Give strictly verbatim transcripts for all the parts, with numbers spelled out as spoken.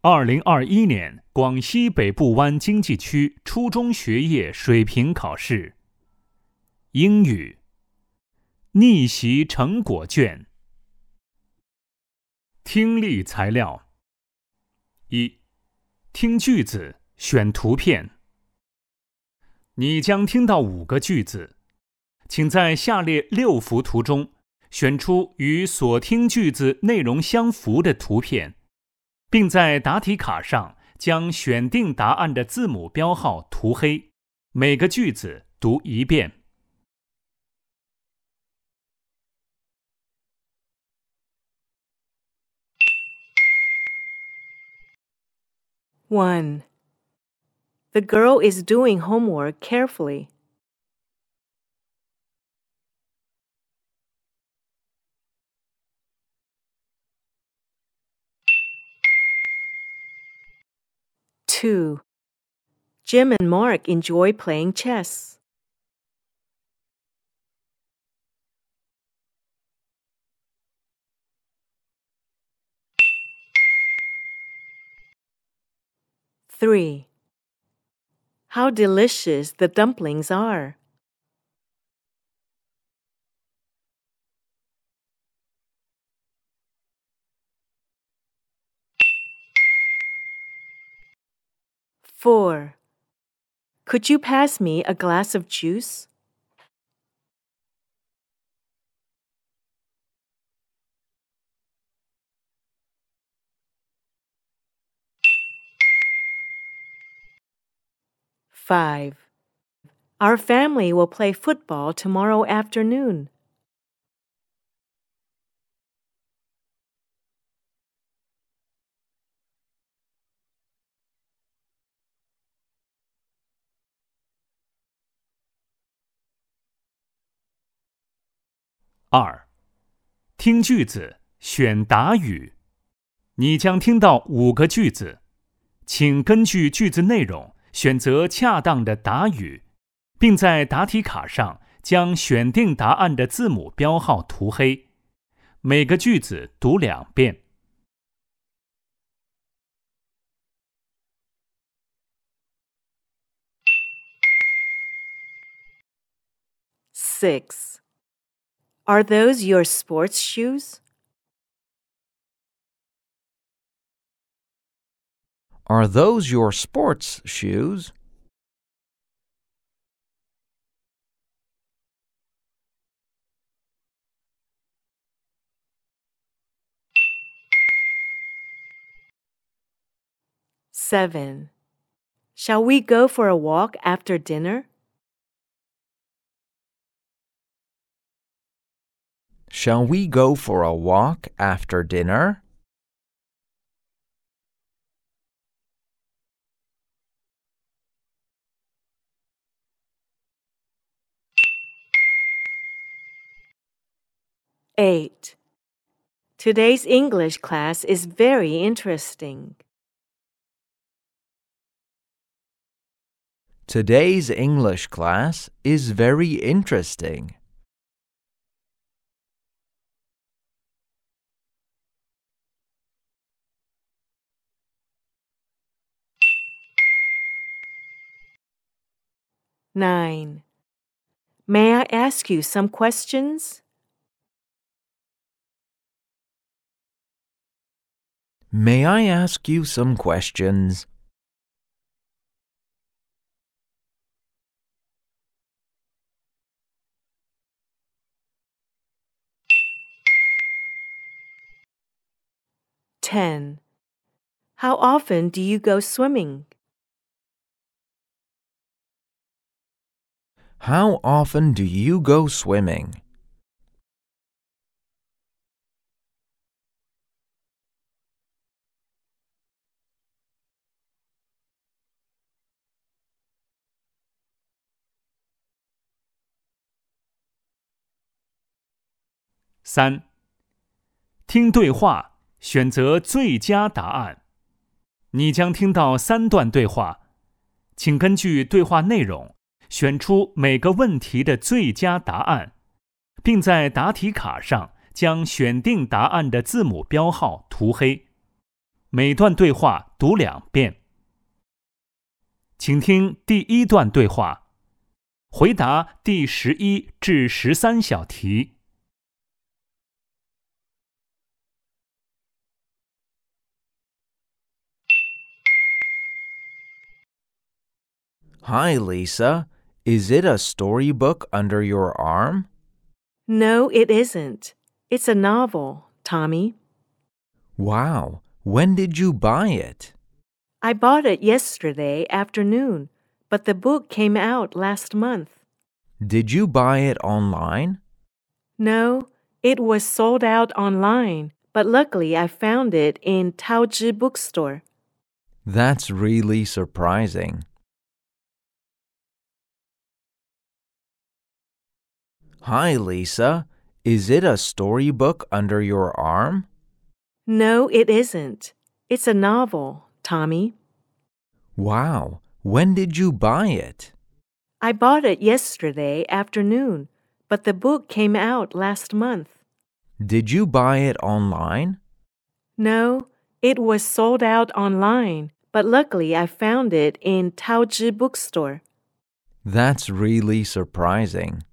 二零二一年广西北部湾经济区初中学业水平考试。英语逆袭成果卷。听力材料：一、听句子，选图片。你将听到五个句子，请在下列六幅图中选出与所听句子内容相符的图片，并在答题卡上将选定答案的字母标号涂黑，每个句子读一遍。 one. The girl is doing homework carefully. two. Jim and Mark enjoy playing chess. three. How delicious the dumplings are. four. Could you pass me a glass of juice? five. Our family will play football tomorrow afternoon. 二、听句子，选答语。你将听到五个句子，请根据句子内容选择恰当的答语，并在答题卡上将选定答案的字母标号涂黑，每个句子读两遍。 six. Are those your sports shoes? Are those your sports shoes? seven. Shall we go for a walk after dinner? Shall we go for a walk after dinner? eight. Today's English class is very interesting. Today's English class is very interesting. nine. May I ask you some questions? May I ask you some questions? ten. How often do you go swimming? How often do you go swimming? 三、听对话，选择最佳答案。你将听到三段对话，请根据对话内容选出每个问题的最佳答案，并在答题卡上将选定答案的字母标号涂黑。 每段对话读两遍。请听第一段对话，回答第十一至十三小题。 Hi, Lisa. Is it a storybook under your arm? No, it isn't. It's a novel, Tommy. Wow. When did you buy it? I bought it yesterday afternoon, but the book came out last month. Did you buy it online? No, it was sold out online, but luckily I found it in Taoji bookstore. That's really surprising. Hi, Lisa. Is it a storybook under your arm? No, it isn't. It's a novel, Tommy. Wow. When did you buy it? I bought it yesterday afternoon, but the book came out last month. Did you buy it online? No, it was sold out online, but luckily I found it in Taoji bookstore. That's really surprising.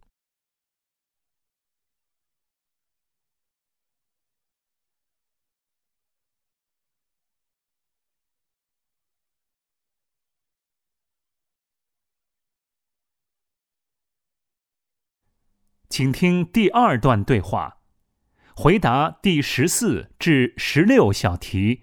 “请听第二段对话，回答第十四至十六小题。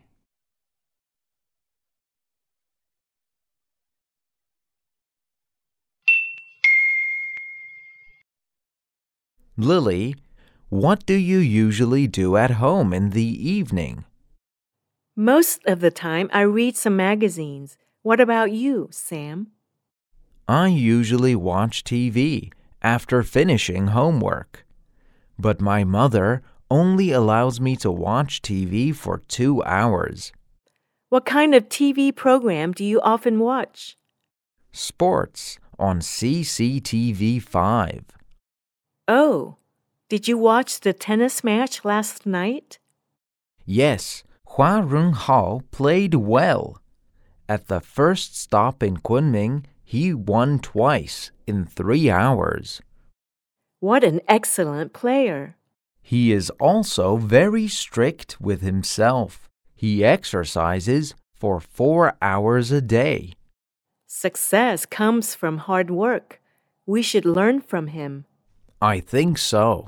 Lily, what do you usually do at home in the evening? Most of the time I read some magazines. What about you, Sam? I usually watch T V after finishing homework. But my mother only allows me to watch T V for two hours. What kind of T V program do you often watch? Sports on C C T V five. Oh, did you watch the tennis match last night? Yes, Hua Runhao played well. At the first stop in Kunming, he won twice in three hours. What an excellent player. He is also very strict with himself. He exercises for four hours a day. Success comes from hard work. We should learn from him. I think so.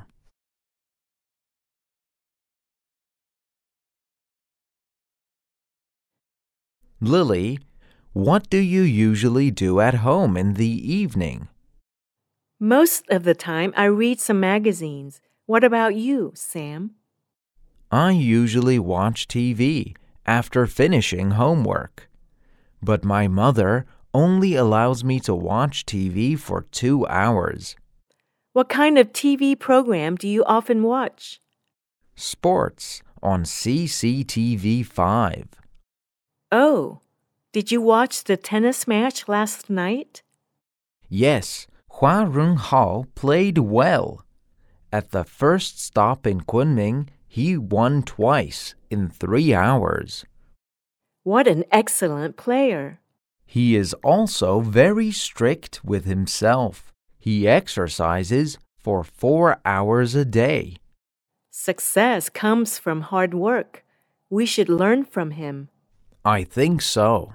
Lily, what do you usually do at home in the evening? Most of the time I read some magazines. What about you, Sam? I usually watch T V after finishing homework. But my mother only allows me to watch T V for two hours. What kind of T V program do you often watch? Sports on C C T V five. Oh, did you watch the tennis match last night? Yes, Hua Runhao played well. At the first stop in Kunming, he won twice in three hours. What an excellent player. He is also very strict with himself. He exercises for four hours a day. Success comes from hard work. We should learn from him. I think so.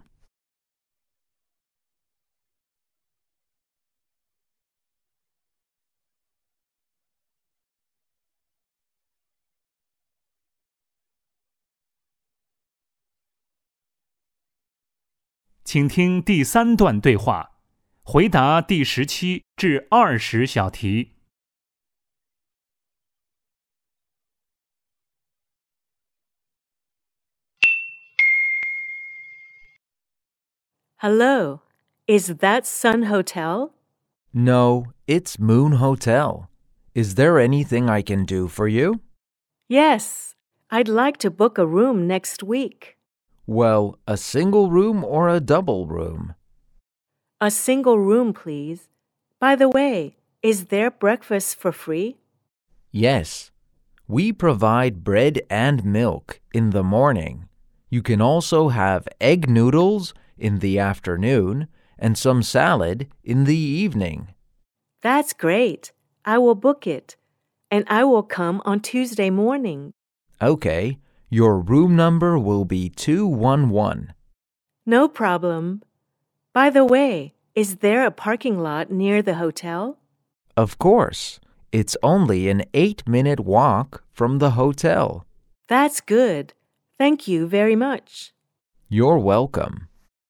“请听第三段对话，回答第十七至二十小题。 Hello, is that Sun Hotel? No, it's Moon Hotel. Is there anything I can do for you? Yes, I'd like to book a room next week. Well, a single room or a double room? A single room, please. By the way, is there breakfast for free? Yes. We provide bread and milk in the morning. You can also have egg noodles in the afternoon and some salad in the evening. That's great. I will book it, and I will come on Tuesday morning. Okay, your room number will be two one one. No problem. By the way, is there a parking lot near the hotel? Of course, it's only an eight-minute walk from the hotel. That's good. Thank you very much. You're welcome.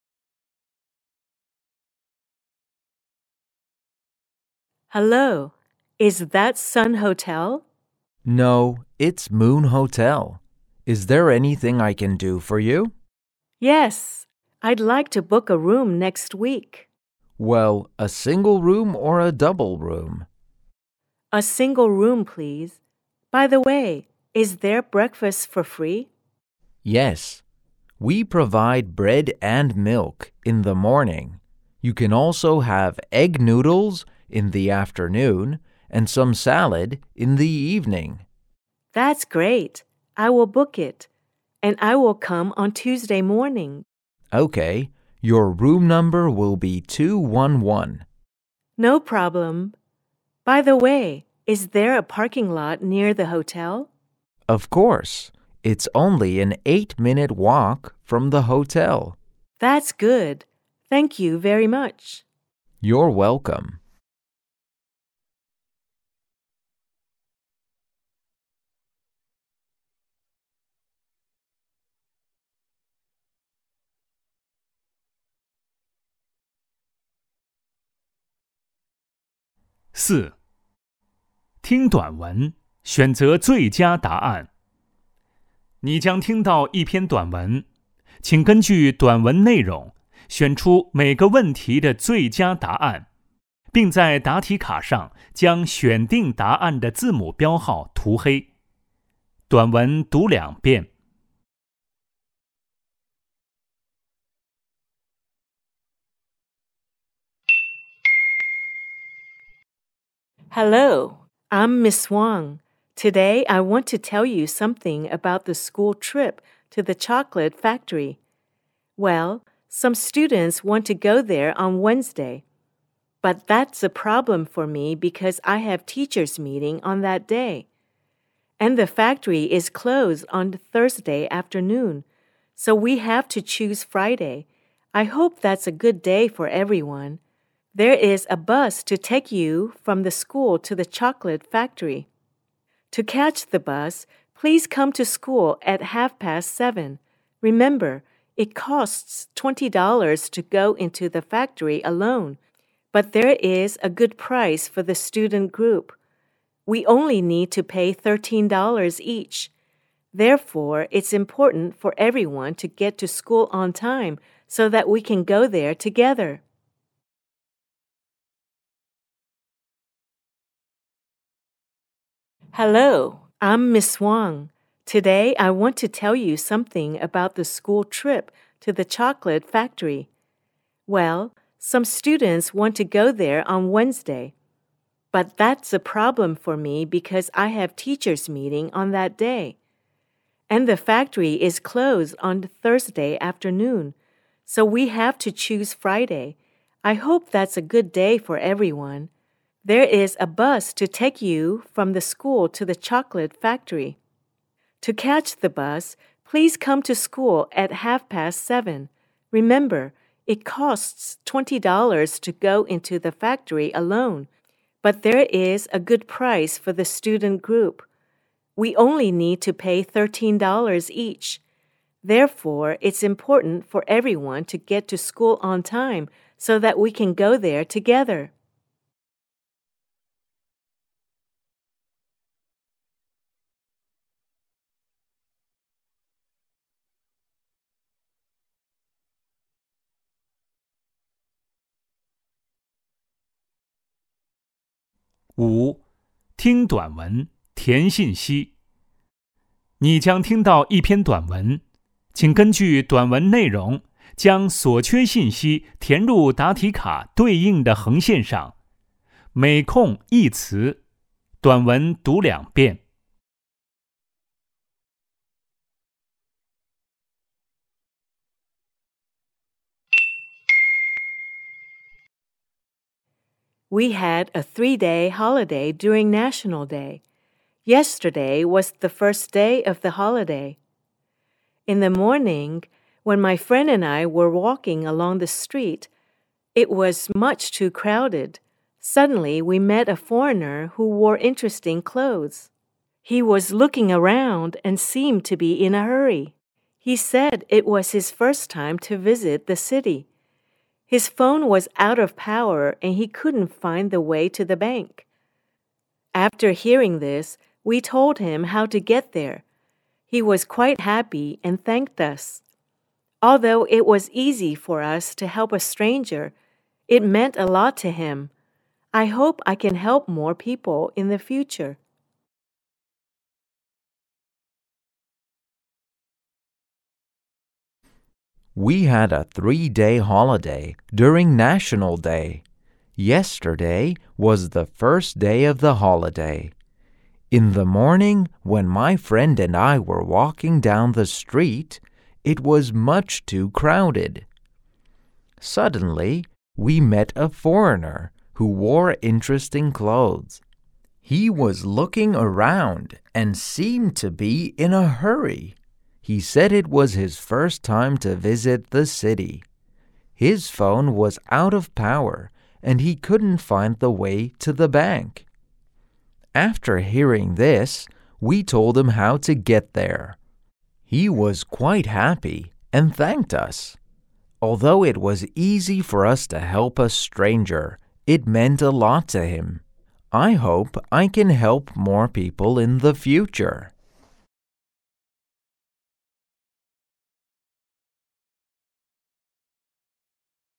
Hello. Is that Sun Hotel? No, it's Moon Hotel. Is there anything I can do for you? Yes. I'd like to book a room next week. Well, a single room or a double room? A single room, please. By the way, is there breakfast for free? Yes. We provide bread and milk in the morning. You can also have egg noodles in the afternoon and some salad in the evening. That's great. I will book it, and I will come on Tuesday morning. Okay, your room number will be two one one. No problem. By the way, is there a parking lot near the hotel? Of course, it's only an eight-minute walk from the hotel. That's good. Thank you very much. You're welcome. 四、听短文，选择最佳答案。你将听到一篇短文，请根据短文内容选出每个问题的最佳答案，并在答题卡上将选定答案的字母标号涂黑。短文读两遍。 Hello, I'm Miss Wang. Today I want to tell you something about the school trip to the chocolate factory. Well, some students want to go there on Wednesday, but that's a problem for me because I have teachers' meeting on that day. And the factory is closed on Thursday afternoon, so we have to choose Friday. I hope that's a good day for everyone. There is a bus to take you from the school to the chocolate factory. To catch the bus, please come to school at half past seven. Remember, it costs twenty dollars to go into the factory alone, but there is a good price for the student group. We only need to pay thirteen dollars each. Therefore, it's important for everyone to get to school on time so that we can go there together. Hello, I'm Miss Wang. Today I want to tell you something about the school trip to the chocolate factory. Well, some students want to go there on Wednesday, but that's a problem for me because I have teachers' meeting on that day. And the factory is closed on Thursday afternoon, so we have to choose Friday. I hope that's a good day for everyone. There is a bus to take you from the school to the chocolate factory. To catch the bus, please come to school at half past seven. Remember, it costs twenty dollars to go into the factory alone, but there is a good price for the student group. We only need to pay thirteen dollars each. Therefore, it's important for everyone to get to school on time so that we can go there together. .五、听短文，填信息。你将听到一篇短文，请根据短文内容将所缺信息填入答题卡对应的横线上，每空一词。短文读两遍。 We had a three-day holiday during National Day. Yesterday was the first day of the holiday. In the morning, when my friend and I were walking along the street, it was much too crowded. Suddenly, we met a foreigner who wore interesting clothes. He was looking around and seemed to be in a hurry. He said it was his first time to visit the city. His phone was out of power and he couldn't find the way to the bank. After hearing this, we told him how to get there. He was quite happy and thanked us. Although it was easy for us to help a stranger, it meant a lot to him. I hope I can help more people in the future. We had a three-day holiday during National Day. Yesterday was the first day of the holiday. In the morning, when my friend and I were walking down the street, it was much too crowded. Suddenly, we met a foreigner who wore interesting clothes. He was looking around and seemed to be in a hurry. He said it was his first time to visit the city. His phone was out of power and he couldn't find the way to the bank. After hearing this, we told him how to get there. He was quite happy and thanked us. Although it was easy for us to help a stranger, it meant a lot to him. I hope I can help more people in the future.